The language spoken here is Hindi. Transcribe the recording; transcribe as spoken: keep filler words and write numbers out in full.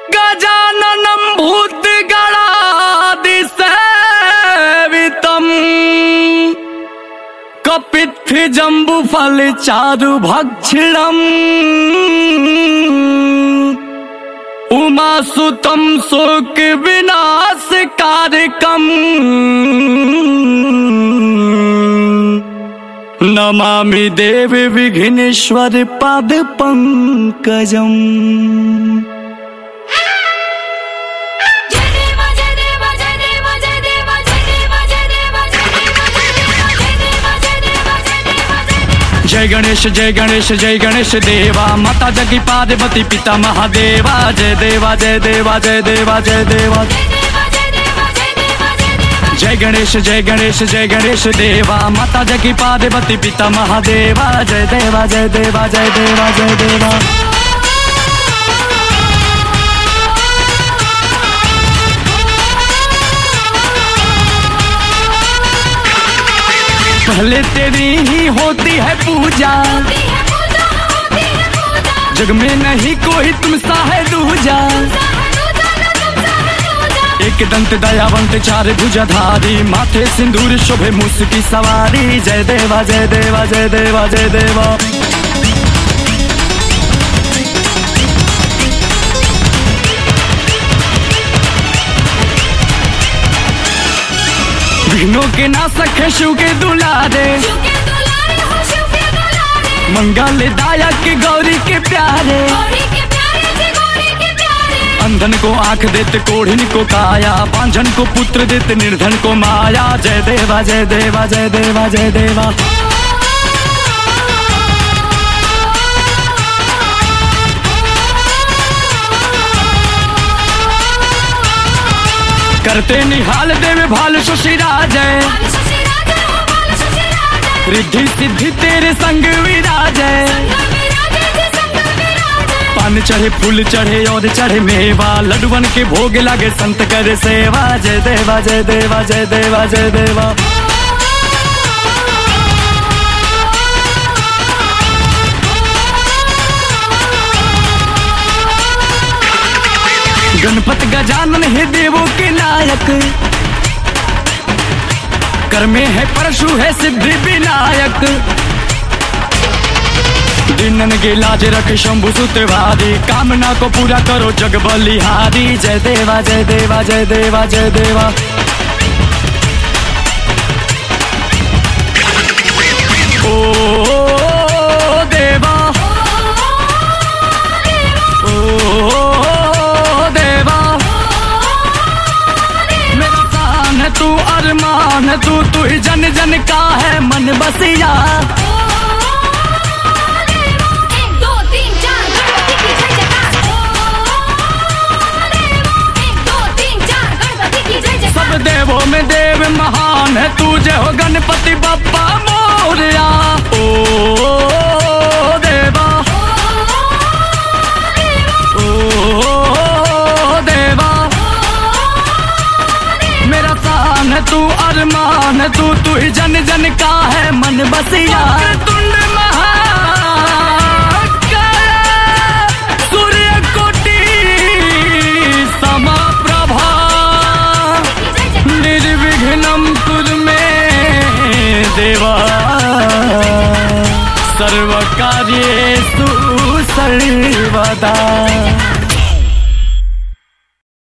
गजाननं भूतगणादिसेवितम् कपित्थजम्बुफल चारुभक्षणम् उमासुतं शोक विनाशकारकम् नमामि देवी विघ्नेश्वर पाद पंकजम्। जय गणेश जय गणेश जय गणेश देवा माता जगी पार्वती पिता महादेवा जय देवा जय देवा जय देवा जय देवा जय गणेश जय गणेश जय गणेश देवा माता जगी पार्वती पिता महादेवा जय देवा जय देवा जय देवा जय देवा। पहले तेरी ही होती है पूजा, जग में नहीं कोई तुमसा है दूजा। एक दंत दयावंत चार भुजाधारी माथे सिंदूर शोभे मूस की सवारी जय देवा जय देवा जय देवा जय देवा। विघ्नों के नाशक है शिव के दुलारे, मंगल दायक गौरी के प्यारे। अंधन को आंख देते कोढ़िन को काया, बांझन को पुत्र देते निर्धन को माया जय देवा जय देवा जय देवा जय देवा। करते निहाल देव भाल सुशिराज, रिद्धि सिद्धि तेरे संग विराज। पान चढ़े फूल चढ़े और चढ़े मेवा, लड्डुअन के भोग लागे संत करे सेवा जय देवा जय देवा जय देवा जय देवा। गणपत गजानन है देवों के नायक, कर में है परशु है सिद्धि विनायक। दिनन के लाज रख शंभु सुतवारी, कामना को पूरा करो जग बलिहारी जय देवा जय देवा जय देवा जय देवा। ओ देवा ओ देवा, मेरा प्राण है तू अरमान है तू, तू ही जन जन का है मन बसिया। सब देवों में देव महान है तू, जय हो गणपति बप्पा मोरया। ओ देवा ओ देवा, मेरा प्राण है तू अरमान है तू, तू ही जन जन का है मन बसिया। तुंड महाकाय सूर्य कोटि समप्रभा, निर्विघ्नं कुरु मे देवा, सर्वकार्येषु सर्वदा।